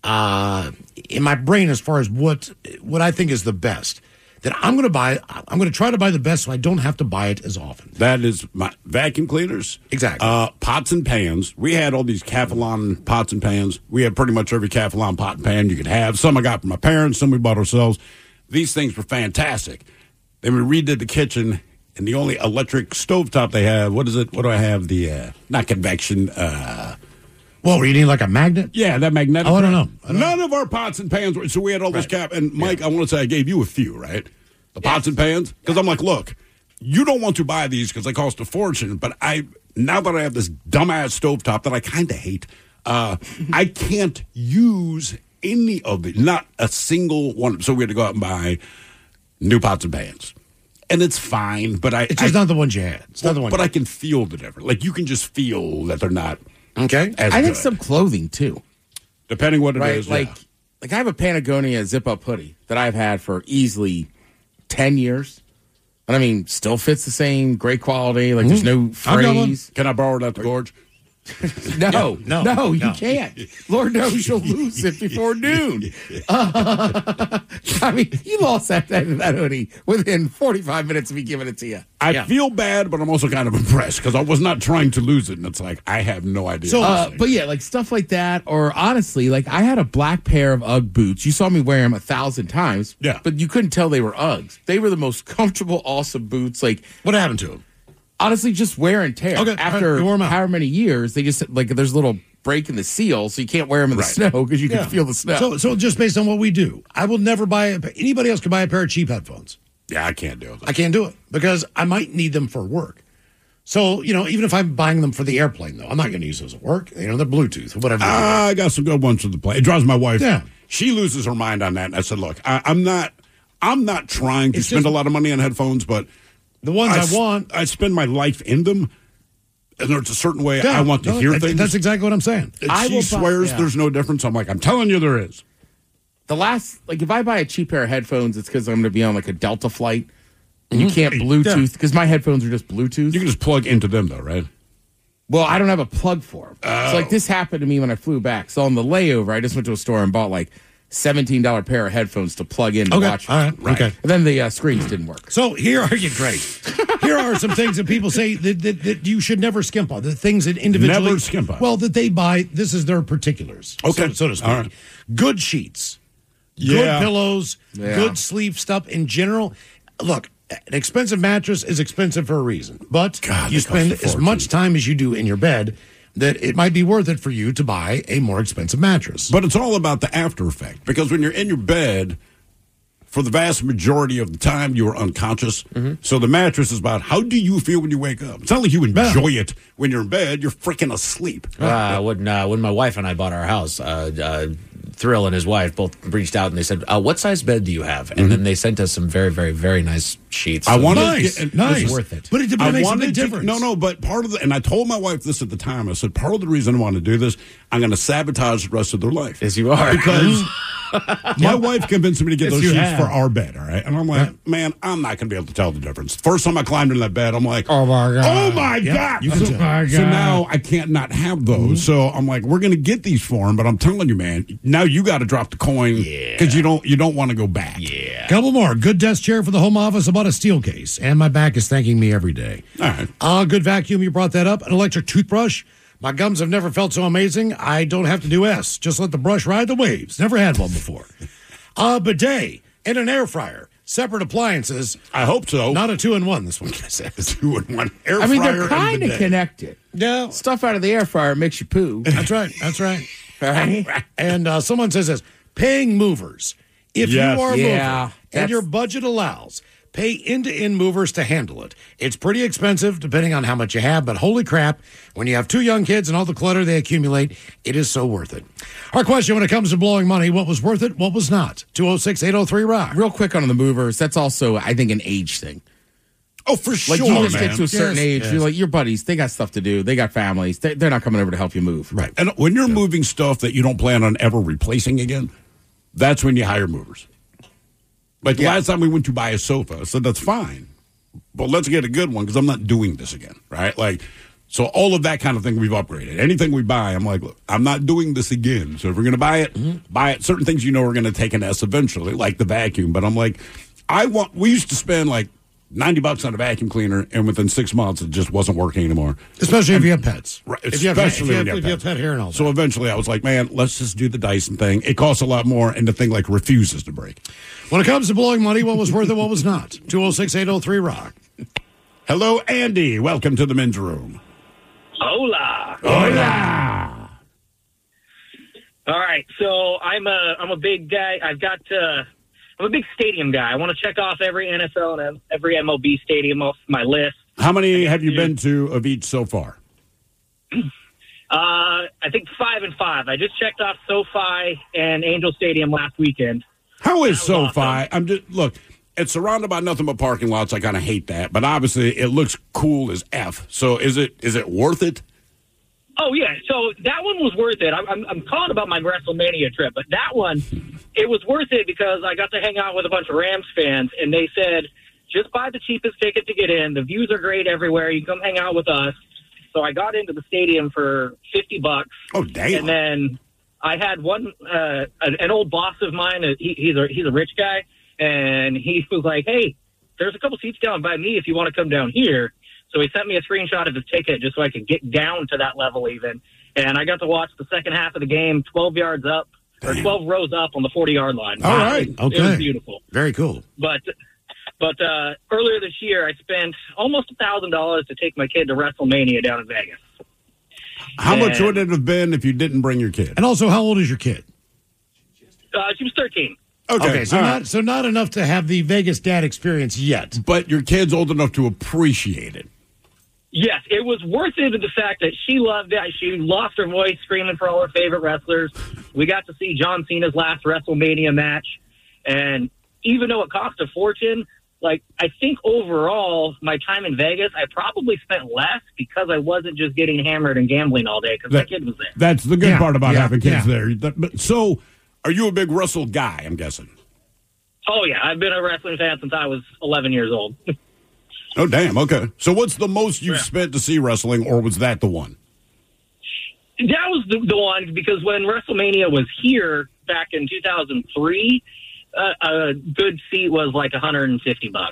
in my brain as far as what I think is the best, that I'm going to try to buy the best so I don't have to buy it as often. That is my vacuum cleaners. Exactly. Pots and pans. We had all these Calphalon pots and pans. We had pretty much every Calphalon pot and pan you could have. Some I got from my parents, some we bought ourselves. These things were fantastic. Then we redid the kitchen, and the only electric stovetop they have, what is it? What do I have? The, not convection, Well, were you need like a magnet? Yeah, that magnetic. Oh, I don't know. None of our pots and pans were, so we had all this cap. And Mike, I want to say I gave you a few, right? The pots and pans? Because I'm like, look, you don't want to buy these because they cost a fortune, but now that I have this dumbass stovetop that I kind of hate, I can't use any of it, not a single one. So we had to go out and buy new pots and pans. And it's fine, but it's just not the ones you had. It's not the one. But I can feel the difference. Like, you can just feel that they're not okay. as I good. think some clothing too, depending what it right? is. Like I have a Patagonia zip-up hoodie that I've had for easily 10 years. And I mean, still fits the same, great quality. Like, there's no phrase. Can I borrow it at the Gorge? No, you no. can't. Lord knows you'll lose it before noon. I mean, you lost that hoodie within 45 minutes of me giving it to you. I feel bad, but I'm also kind of impressed because I was not trying to lose it. And it's like, I have no idea. So, but yeah, like stuff like that. Or honestly, like I had a black pair of Ugg boots. You saw me wear them 1,000 times. Yeah. But you couldn't tell they were Uggs. They were the most comfortable, awesome boots. Like, what happened to them? Honestly, just wear and tear. Okay, after however many years, they just like there's a little break in the seal, so you can't wear them in the snow because you can feel the snow. So just based on what we do, I will never buy. Anybody else could buy a pair of cheap headphones. Yeah, I can't do it. I can't do it because I might need them for work. So even if I'm buying them for the airplane, though, I'm not going to use those at work. They're Bluetooth or whatever. I got some good ones for the plane. It drives my wife. Yeah, she loses her mind on that. And I said, look, I'm not trying to spend a lot of money on headphones, but the ones I want, I spend my life in them, and there's a certain way I want to hear things. That's exactly what I'm saying. She swears there's no difference. I'm like, I'm telling you there is. If I buy a cheap pair of headphones, it's because I'm going to be on like a Delta flight, and you can't Bluetooth, because my headphones are just Bluetooth. You can just plug into them, though, right? Well, I don't have a plug for them. Oh. So like this happened to me when I flew back. So on the layover, I just went to a store and bought like $17 pair of headphones to plug in to watch. All right. Okay. And then the screens didn't work. So here are Here are some things that people say that you should never skimp on. The things that individually Never skimp on. Well, that they buy. This is their particulars. Okay. So to speak. All right. Good sheets. Yeah. Good pillows. Yeah. Good sleep stuff in general. Look, an expensive mattress is expensive for a reason, but God, you they cost spend a as fortune. much time as you do in your bed that it might be worth it for you to buy a more expensive mattress. But it's all about the after effect, because when you're in your bed, for the vast majority of the time, you are unconscious. So the mattress is about how do you feel when you wake up. It's not like you enjoy it when you're in bed. You're freaking asleep. When my wife and I bought our house, Thrill and his wife both reached out and they said, "What size bed do you have?" And then they sent us some very, very, very nice sheets. I wanted nice. It was worth it. But it makes a big difference. But part of and I told my wife this at the time. I said, part of the reason I want to do this, I'm going to sabotage the rest of their life. Yes, you are. Because my wife convinced me to get those you sheets have. for our bed, all right? And I'm like, man, I'm not going to be able to tell the difference. First time I climbed in that bed, I'm like, Oh, my God. oh my Yep, God. you can So, tell. so now I can't not have those. So I'm like, we're going to get these for him, but I'm telling you, man, now you got to drop the coin because you don't want to go back. Yeah. Couple more. Good desk chair for the home office. I bought a steel case, and my back is thanking me every day. All right. Good vacuum. You brought that up. An electric toothbrush. My gums have never felt so amazing. I don't have to do S. Just let the brush ride the waves. Never had one before. A bidet and an air fryer. separate appliances. I hope so. Not a 2-in-1, this one says. 2-in-1 air fryer. I mean, they're kind of connected. Yeah. Stuff out of the air fryer makes you poo. That's right. Right? And someone says this, paying movers. If you are moving and your budget allows, pay end-to-end movers to handle it. It's pretty expensive depending on how much you have, but holy crap, when you have 2 young kids and all the clutter they accumulate, it is so worth it. Our question when it comes to blowing money, what was worth it, what was not? 206-803-ROCK. Real quick on the movers, that's also, I think, an age thing. Oh, for sure, Like, you just get to a certain age, yes. you're like, your buddies, they got stuff to do. They got families. They're not coming over to help you move. Right. And when you're moving stuff that you don't plan on ever replacing again, that's when you hire movers. Like last time we went to buy a sofa, I said, that's fine, but let's get a good one because I'm not doing this again, right? Like, so all of that kind of thing we've upgraded. Anything we buy, I'm like, look, I'm not doing this again. So if we're going to buy it, buy it. Certain things are going to take an S eventually, like the vacuum. But I'm like, we used to spend like $90 on a vacuum cleaner, and within 6 months, it just wasn't working anymore. Especially if you have pets. Right, if you have pet hair and all that. So eventually I was like, man, let's just do the Dyson thing. It costs a lot more, and the thing like refuses to break. When it comes to blowing money, what was worth it, what was not? 206-803-ROCK. Hello, Andy. Welcome to the men's room. Hola. Hola. All right, so I'm a big guy. I'm a big stadium guy. I want to check off every NFL and every MLB stadium off my list. How many have you been to of each so far? I think 5 and 5. I just checked off SoFi and Angel Stadium last weekend. How is SoFi? Awesome. Look, it's surrounded by nothing but parking lots. I kind of hate that, but obviously it looks cool as F. So is it worth it? Oh yeah, so that one was worth it. I'm calling about my WrestleMania trip, but that one, it was worth it because I got to hang out with a bunch of Rams fans, and they said, just buy the cheapest ticket to get in. The views are great everywhere. You come hang out with us. So I got into the stadium for $50. Oh damn! And then I had one an old boss of mine. He's a rich guy, and he was like, "Hey, there's a couple seats down by me if you want to come down here." So he sent me a screenshot of his ticket just so I could get down to that level even. And I got to watch the second half of the game 12 yards up, or 12 rows up on the 40-yard line. All right. Okay. It was beautiful. Very cool. But earlier this year, I spent almost $1,000 to take my kid to WrestleMania down in Vegas. How much would it have been if you didn't bring your kid? And also, how old is your kid? She was 13. Okay, so not enough to have the Vegas dad experience yet. But your kid's old enough to appreciate it. Yes, it was worth it in the fact that she loved it. She lost her voice screaming for all her favorite wrestlers. We got to see John Cena's last WrestleMania match. And even though it cost a fortune, like, I think overall, my time in Vegas, I probably spent less because I wasn't just getting hammered and gambling all day because my kid was there. That's the good part about having kids there. So, are you a big Russell guy, I'm guessing? Oh, yeah. I've been a wrestling fan since I was 11 years old. Oh, damn. Okay. So what's the most you've spent to see wrestling, or was that the one? That was the one, because when WrestleMania was here back in 2003, a good seat was like $150.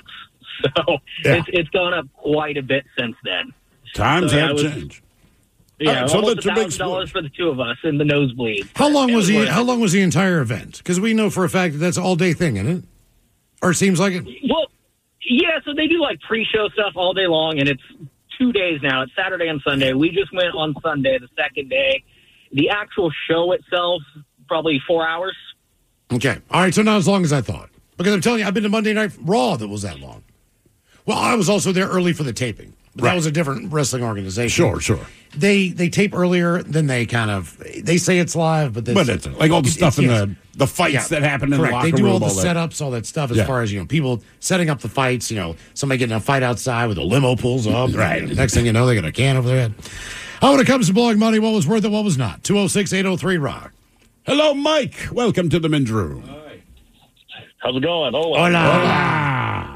So it's gone up quite a bit since then. Times have changed. Yeah, right, so almost that's a big $1,000 for the two of us in the nosebleed. How long was the entire event? Because we know for a fact that that's an all-day thing, isn't it? Or it seems like it. Well, yeah, so they do like pre-show stuff all day long, and it's 2 days now. It's Saturday and Sunday. We just went on Sunday, the second day. The actual show itself, probably 4 hours. Okay. All right, so not as long as I thought. Because I'm telling you, I've been to Monday Night Raw that was that long. Well, I was also there early for the taping. But that was a different wrestling organization. Sure. They tape earlier, then they they say it's live, but it's like all the stuff in the fights that happen in the locker room. They do all the setups, all that stuff as far as, people setting up the fights, somebody getting a fight outside with a limo pulls up. Right. Next thing you know, they got a can over their head. When it comes to blowing money, what was worth it, what was not? 206-803-ROCK. Hello, Mike. Welcome to the men's room. Hi. How's it going? Hola.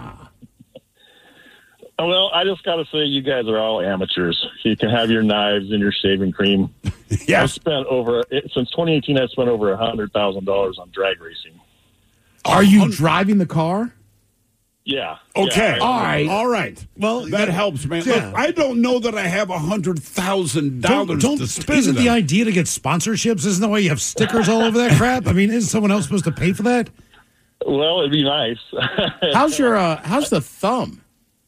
Well, I just got to say, you guys are all amateurs. You can have your knives and your shaving cream. Yes. I've spent since 2018, I've spent over $100,000 on drag racing. Are you driving the car? Yeah. Okay. Yeah, All right. Well, that helps, man. Yeah. Look, I don't know that I have $100,000 to spend. Isn't the idea to get sponsorships? Isn't that why you have stickers all over that crap? I mean, isn't someone else supposed to pay for that? Well, it'd be nice. How's the thumb?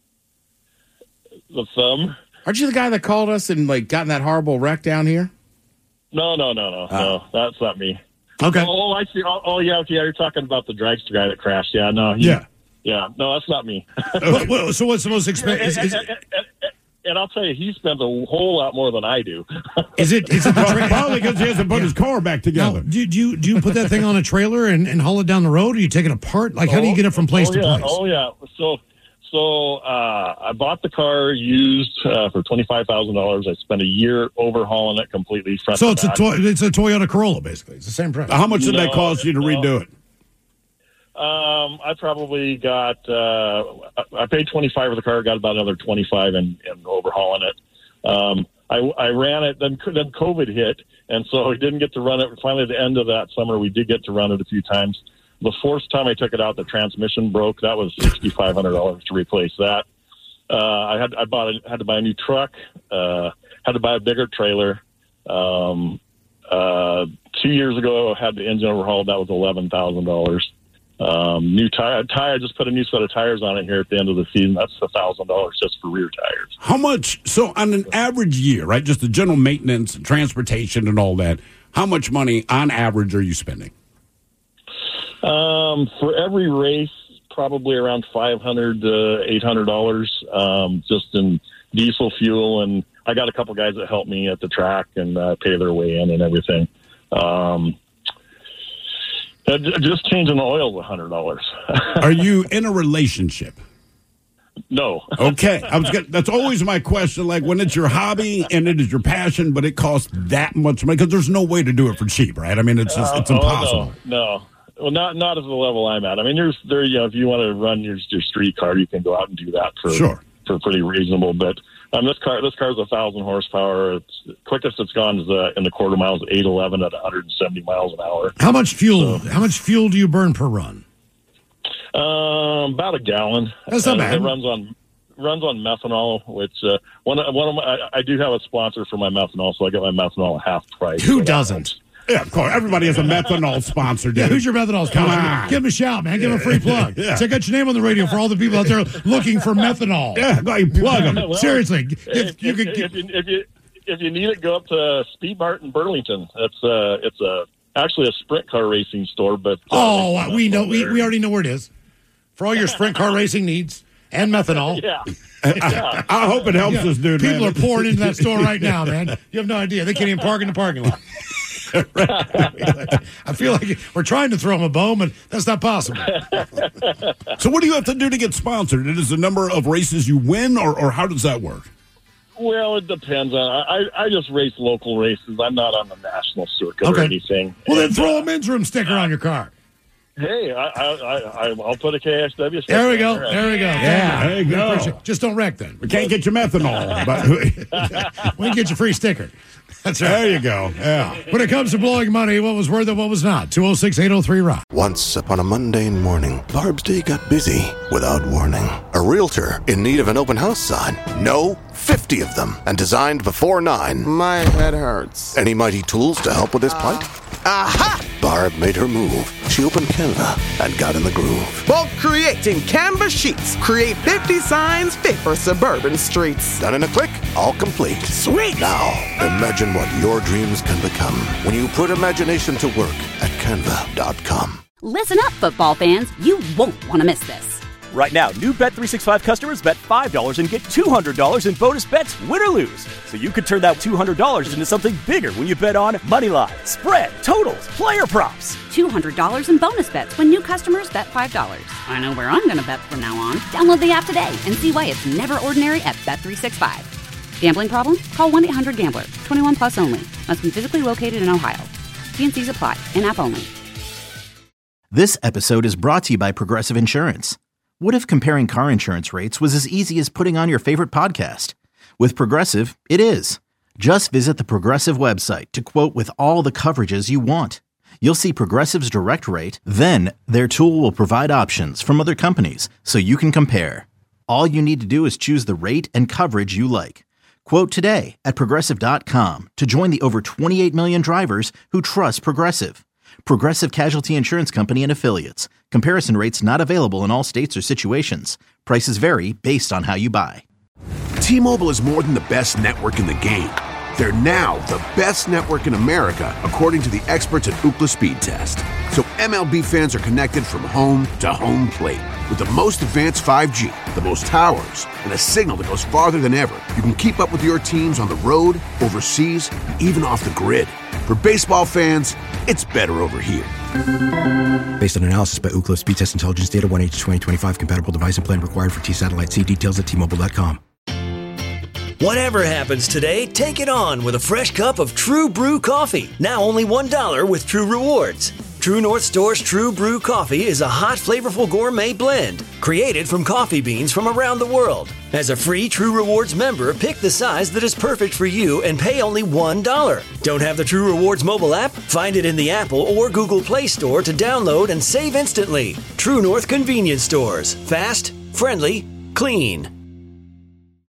The thumb? Aren't you the guy that called us and got in that horrible wreck down here? No, that's not me. Okay. Oh, I see. Oh, yeah, you're talking about the dragster guy that crashed. Yeah, no. Yeah, no, that's not me. So what's the most expensive? And I'll tell you, he spends a whole lot more than I do. Is it probably because he hasn't put his car back together? Now, do you put that thing on a trailer and haul it down the road, or you take it apart? How do you get it from place to place? Oh yeah. So I bought the car used for $25,000. I spent a year overhauling it completely. So it's a Toyota Corolla, basically. It's the same price. How much did that cost you to redo it? I probably got. I paid $25 for the car. Got about another $25 in overhauling it. I ran it. Then COVID hit, and so I didn't get to run it. Finally, at the end of that summer, we did get to run it a few times. The fourth time I took it out, the transmission broke. That was $6,500 to replace that. I had to buy a new truck. Had to buy a bigger trailer. 2 years ago, I had the engine overhauled. That was $11,000. New tire. I just put a new set of tires on it here at the end of the season. That's $1,000 just for rear tires. How much? So on an average year, right? Just the general maintenance, transportation, and all that. How much money on average are you spending? For every race, probably around $500 to $800, just in diesel fuel, and I got a couple guys that help me at the track and pay their way in and everything. Just changing the oil is $100. Are you in a relationship? No. Okay. That's always my question. Like when it's your hobby and it is your passion, but it costs that much money because there's no way to do it for cheap, right? I mean, it's impossible. No. Well, not at the level I'm at. I mean, if you want to run your street car, you can go out and do that for pretty reasonable. But this car's 1,000 horsepower. It's quickest it's gone is in the quarter miles, 811 at 170 miles an hour. How much fuel? How much fuel do you burn per run? About a gallon. That's not bad. It runs on methanol, which one of my, I do have a sponsor for my methanol, so I get my methanol at half price. Who doesn't? Yeah, of course. Everybody has a methanol sponsor, dude. Yeah, who's your methanol sponsor? Come on. Give him a shout, man. Give him a free plug. Yeah. So I got your name on the radio for all the people out there looking for methanol. Yeah, go ahead, plug them. Well, seriously. If you need it, go up to Speed Mart in Burlington. It's actually a sprint car racing store. But we know. We already know where it is. For all your sprint car racing needs and methanol. Yeah. I hope it helps us, dude. People are pouring into that store right now, man. You have no idea. They can't even park in the parking lot. I feel like we're trying to throw them a bone, but that's not possible. So what do you have to do to get sponsored? It is the number of races you win, or how does that work? Well, it depends. I just race local races. I'm not on the national circuit or anything. Well, then throw a men's room sticker on your car. Hey, I'll put a KSW sticker. There we go. There we go. Yeah, there you go. Just don't wreck then. We can't get your methanol, but we can get your free sticker. That's right. There you go. Yeah. When it comes to blowing money, what was worth it, what was not? 206-803-ROCK. Once upon a mundane morning, Barb's day got busy without warning. A realtor in need of an open house sign. No, 50 of them, and designed before 9. My head hurts. Any mighty tools to help with his plight? Aha! Barb made her move. She opened Canva and got in the groove. Bulk creating Canva sheets. Create 50 signs fit for suburban streets. Done in a click, all complete. Sweet! Now, imagine what your dreams can become when you put imagination to work at Canva.com. Listen up, football fans. You won't want to miss this. Right now, new Bet365 customers bet $5 and get $200 in bonus bets, win or lose. So you could turn that $200 into something bigger when you bet on money line, spread, totals, player props. $200 in bonus bets when new customers bet $5. I know where I'm going to bet from now on. Download the app today and see why it's never ordinary at Bet365. Gambling problem? Call 1-800-GAMBLER. 21 plus only. Must be physically located in Ohio. T&Cs apply. In-app only. This episode is brought to you by Progressive Insurance. What if comparing car insurance rates was as easy as putting on your favorite podcast? With Progressive, it is. Just visit the Progressive website to quote with all the coverages you want. You'll see Progressive's direct rate, then their tool will provide options from other companies so you can compare. All you need to do is choose the rate and coverage you like. Quote today at Progressive.com to join the over 28 million drivers who trust Progressive. Progressive Casualty Insurance Company and Affiliates. Comparison rates not available in all states or situations. Prices vary based on how you buy. T-Mobile is more than the best network in the game. They're now the best network in America, according to the experts at Ookla Speed Test. So MLB fans are connected from home to home plate. With the most advanced 5G, the most towers, and a signal that goes farther than ever, you can keep up with your teams on the road, overseas, and even off the grid. For baseball fans, it's better over here. Based on analysis by Ookla Speed Test Intelligence Data, 1H2025 compatible device and plan required for T-Satellite. See details at T-Mobile.com. Whatever happens today, take it on with a fresh cup of True Brew coffee. Now only $1 with True Rewards. True North Store's True Brew coffee is a hot, flavorful gourmet blend created from coffee beans from around the world. As a free True Rewards member, pick the size that is perfect for you and pay only $1. Don't have the True Rewards mobile app? Find it in the Apple or Google Play Store to download and save instantly. True North Convenience Stores. Fast, friendly, clean.